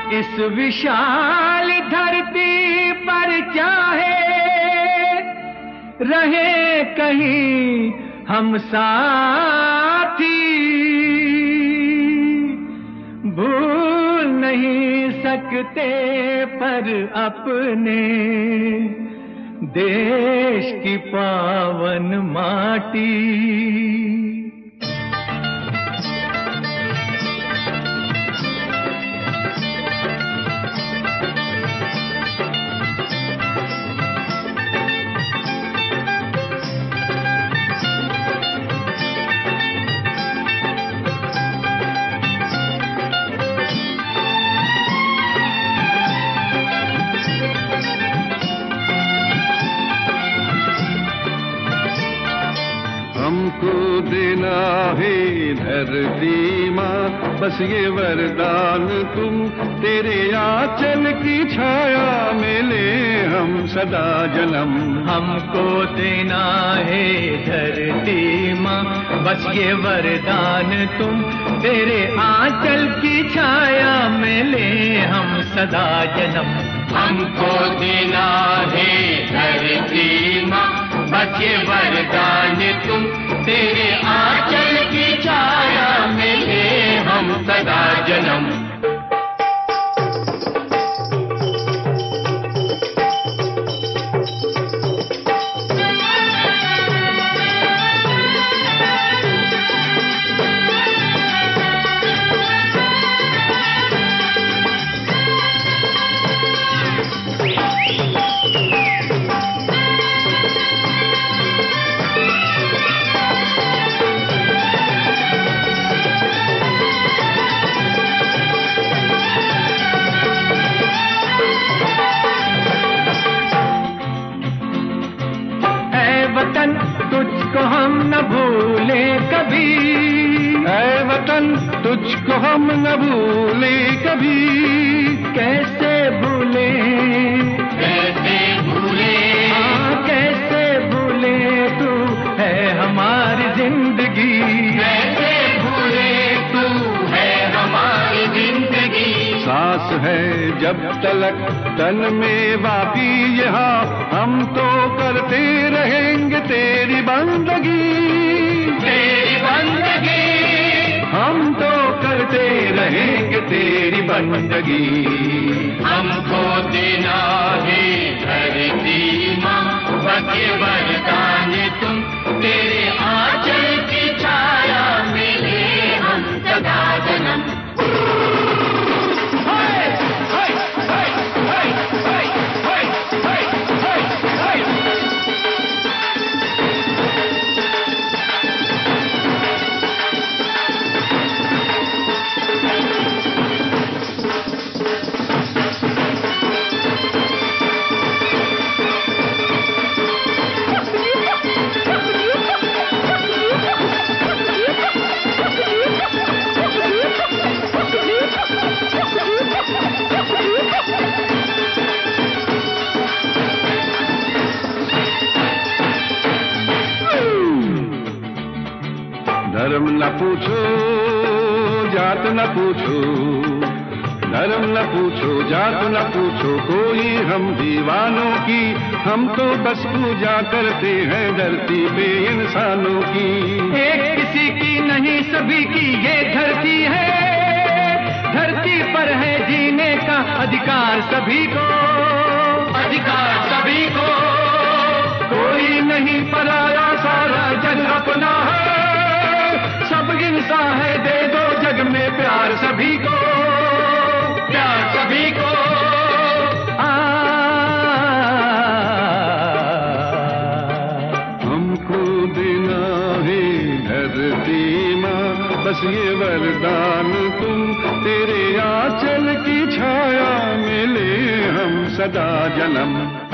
इस विशाल धरती पर चाहे रहे कहीं हम साथी, भूल नहीं सकते पर अपने देश की पावन माटी। हमको देना है धरती माँ बस ये वरदान तुम, तेरे आंचल की छाया में ले हम सदा जन्म। हमको देना है धरती माँ बस ये वरदान तुम, तेरे आंचल की छाया में ले हम सदा जन्म। हमको देना है धरती माँ बस ये वरदान तुम, तेरे आंचल की छाया में ले हम सदा जन्म। वतन तुझको हम न भूले कभी, ऐ वतन तुझको हम न भूले कभी। कैसे भूले, कैसे भूले, कैसे भूले, तू है हमारी जिंदगी। कैसे भूले, तू है हमारी जिंदगी। सांस है जब तलक तन में बाकी यहाँ, हम तो करते रहेंगे तेरी बंदगी। तेरी बंदगी, हम तो करते रहेंगे तेरी बंदगी। हमको देना है धरती माँ बस ये वरदान तुम, तेरे आंचल की छाया में ले हम सदा जन्म। धर्म न पूछो जात न पूछो, धर्म न पूछो जात न पूछो कोई हम दीवानों की, हम तो बस पूजा करते हैं धरती पे इंसानों की। एक किसी की नहीं सभी की ये धरती है, धरती पर है जीने का अधिकार सभी को। अधिकार सभी को, कोई नहीं पराया, सारा जग अपना है। सब इंसान है, दे दो जग में प्यार सभी को। प्यार सभी को। हमको देना है धरती माँ बस ये वरदान तुम, तेरे आंचल की छाया में ले हम सदा जन्म।